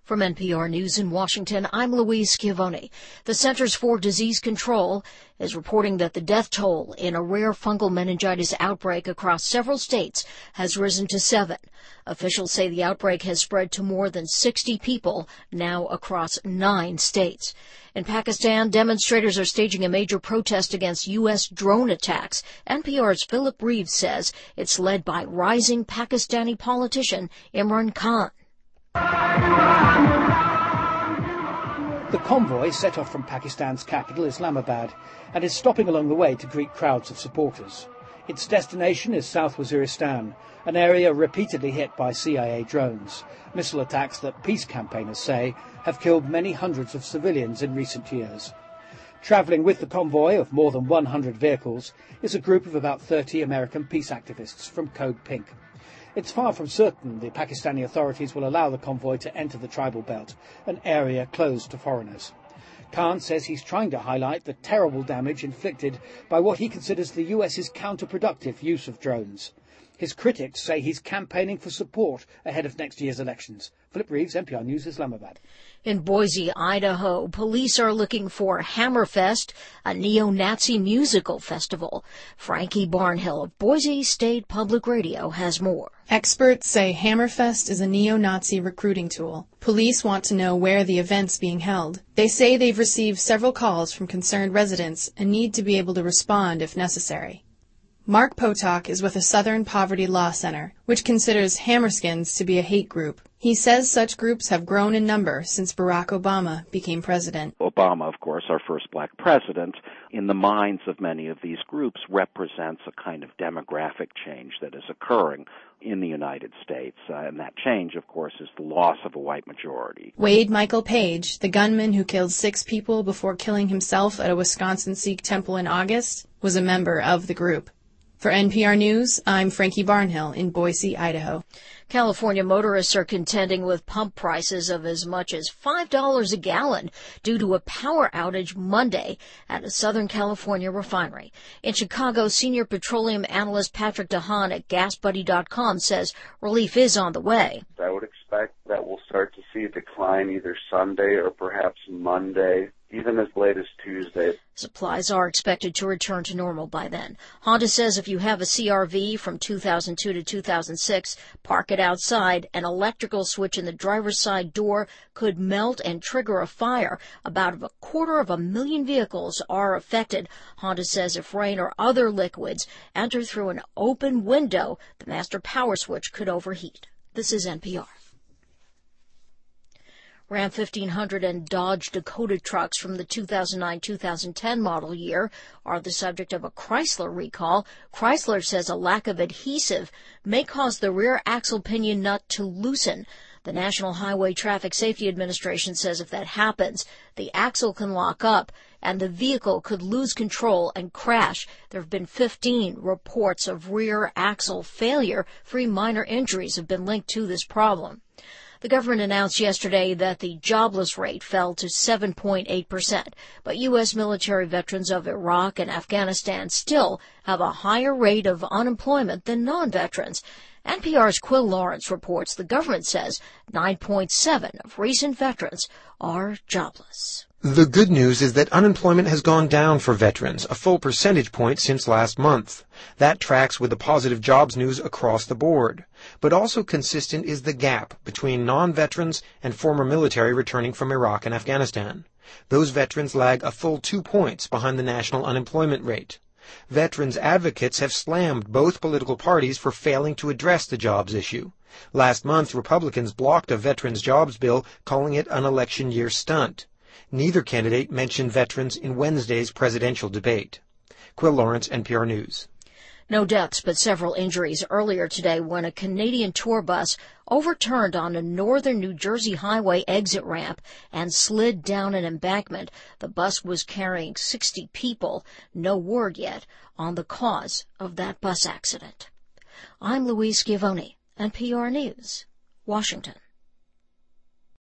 From NPR News in Washington, I'm Louise Schiavone. The Centers for Disease Control is reporting that the death toll in a rare fungal meningitis outbreak across several states has risen to 7. Officials say the outbreak has spread to more than 60 people, now across 9 states. In Pakistan, demonstrators are staging a major protest against U.S. drone attacks. NPR's Philip Reeves says it's led by rising Pakistani politician Imran Khan. The convoy set off from Pakistan's capital, Islamabad, and is stopping along the way to greet crowds of supporters. Its destination is South Waziristan, an area repeatedly hit by CIA drones, missile attacks that peace campaigners say have killed many hundreds of civilians in recent years. Travelling with the convoy of more than 100 vehicles is a group of about 30 American peace activists from Code Pink. It's far from certain the Pakistani authorities will allow the convoy to enter the tribal belt, an area closed to foreigners. Khan says he's trying to highlight the terrible damage inflicted by what he considers the US's counterproductive use of drones. His critics say he's campaigning for support ahead of next year's elections. Philip Reeves, NPR News, Islamabad. In Boise, Idaho, police are looking for Hammerfest, a neo-Nazi musical festival. Frankie Barnhill of Boise State Public Radio has more. Experts say Hammerfest is a neo-Nazi recruiting tool. Police want to know where the event's being held. They say they've received several calls from concerned residents and need to be able to respond if necessary. Mark Potok is with the Southern Poverty Law Center, which considers Hammerskins to be a hate group. He says such groups have grown in number since Barack Obama became president. Obama, of course, our first black president, in the minds of many of these groups represents a kind of demographic change that is occurring in the United States. And that change, of course, is the loss of a white majority. Wade Michael Page, the gunman who killed 6 people before killing himself at a Wisconsin Sikh temple in August, was a member of the group. For NPR News, I'm Frankie Barnhill in Boise, Idaho. California motorists are contending with pump prices of as much as $5 a gallon due to a power outage Monday at a Southern California refinery. In Chicago, senior petroleum analyst Patrick DeHaan at GasBuddy.com says relief is on the way. I would expect that we'll start to see a decline either Sunday or perhaps Monday, even as late as Tuesday. Supplies are expected to return to normal by then. Honda says if you have a CR-V from 2002 to 2006, park it outside. An electrical switch in the driver's side door could melt and trigger a fire. About 250,000 vehicles are affected. Honda says if rain or other liquids enter through an open window, the master power switch could overheat. This is NPR. Ram 1500 and Dodge Dakota trucks from the 2009-2010 model year are the subject of a Chrysler recall. Chrysler says a lack of adhesive may cause the rear axle pinion nut to loosen. The National Highway Traffic Safety Administration says if that happens, the axle can lock up and the vehicle could lose control and crash. There have been 15 reports of rear axle failure. 3 minor injuries have been linked to this problem. The government announced yesterday that the jobless rate fell to 7.8%, but U.S. military veterans of Iraq and Afghanistan still have a higher rate of unemployment than non-veterans. NPR's Quill Lawrence reports the government says 9.7% of recent veterans are jobless. The good news is that unemployment has gone down for veterans, a full percentage point since last month. That tracks with the positive jobs news across the board. But also consistent is the gap between non-veterans and former military returning from Iraq and Afghanistan. Those veterans lag a full 2 points behind the national unemployment rate. Veterans advocates have slammed both political parties for failing to address the jobs issue. Last month, Republicans blocked a veterans jobs bill, calling it an election year stunt. Neither candidate mentioned veterans in Wednesday's presidential debate. Quill Lawrence, NPR News. No deaths, but several injuries earlier today when a Canadian tour bus overturned on a northern New Jersey highway exit ramp and slid down an embankment. The bus was carrying 60 people. No word yet on the cause of that bus accident. I'm Louise Schiavone, NPR News, Washington.